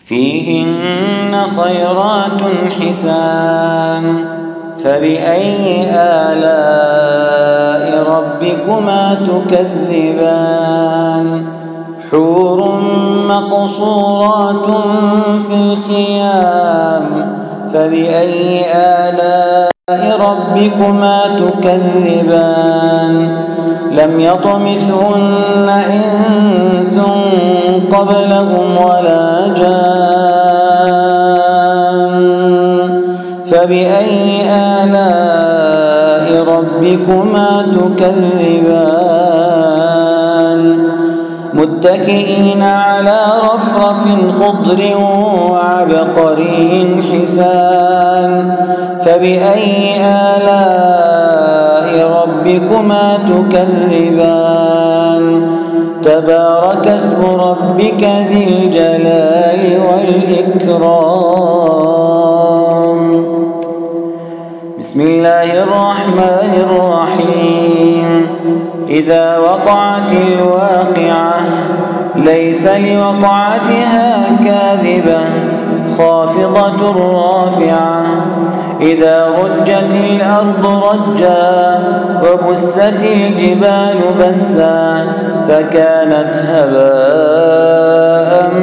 فيهن خيرات حسان فبأي آلاء ربكما تكذبان حور مقصورات في الخيام فبأي آلاء ربكما تكذبان لم يطمثهن إنس قبلهم ولا جان فبأي آلاء ربكما تكذبان متكئين على رفرف خضر وعبقري حسان فبأي آلاء ربكما تكذبان تبارك اسم ربك ذي الجلال والإكرام بسم الله الرحمن الرحيم إذا وقعت الواقعة ليس لوقعتها كاذبة خافضة رافعة إذا رجت الأرض رجا وبست الجبال بسا فكانت هباء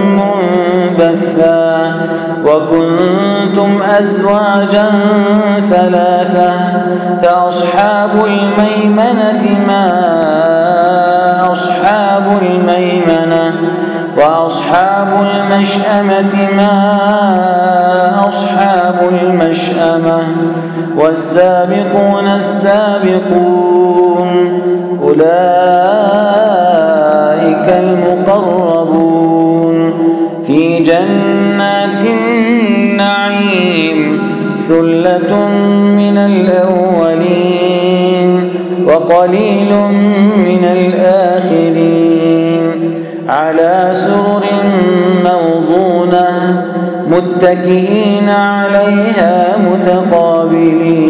منبثا وكنتم أزواجا ثلاثة فأصحاب الميمنة ما أصحاب الميمنة وأصحاب المشأمة ما أصحاب المشأمة والسابقون السابقون أولئك المقربون في جنات النعيم ثلة من الأولين وقليل من الآخرين على سرر موضونة متكئين عليها متقابلين